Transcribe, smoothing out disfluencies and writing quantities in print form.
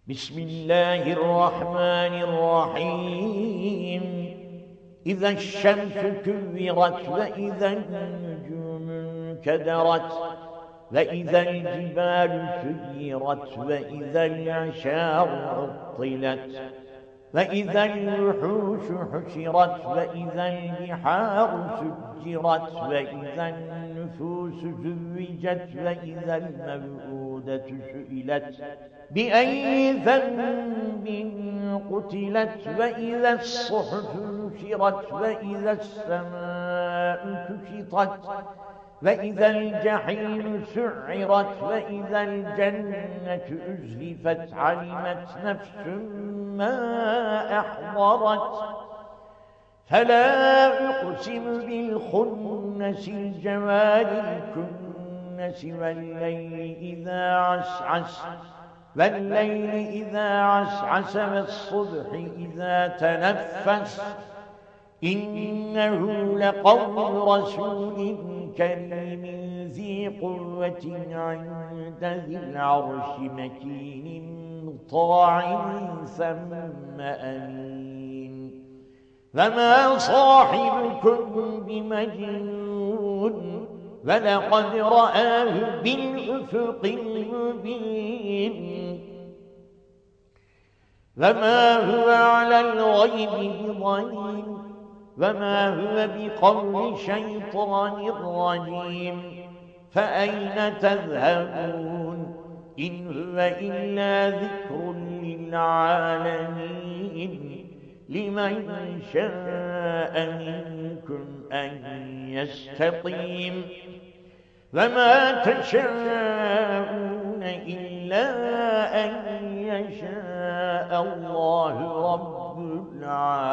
بسم الله الرحمن الرحيم. إذا الشمس كورت وإذا النجوم انكدرت وإذا الجبال سيرت وإذا العشار عطلت وإذا الوحوش حشرت وإذا البحار سجرت وإذا النفوس زوجت وإذا الموءودة سئلت بأي ذنب قتلت وإذا الصحف نشرت وإذا السماء كشطت وإذا الجحيم سعرت وإذا الجنة أزلفت علمت نفس ما أحضرت فلا أقسم بالخنس الجوار الكنس والليل إذا عسعس والصبح إذا تنفس إنه لقول رسول كريم ذي قوة عند ذي العرش مكين مطاع ثم أمين وما صاحبكم بمجنون ولقد رآه بالأفق المبين وما هو على الغيب بضنين وما هو بقول شيطان رجيم فأين تذهبون إن هو إلا ذكر للعالمين لمن شاء منكم أن يستقيم وما تشاءون إلا أن يشاء الله رب العالمين.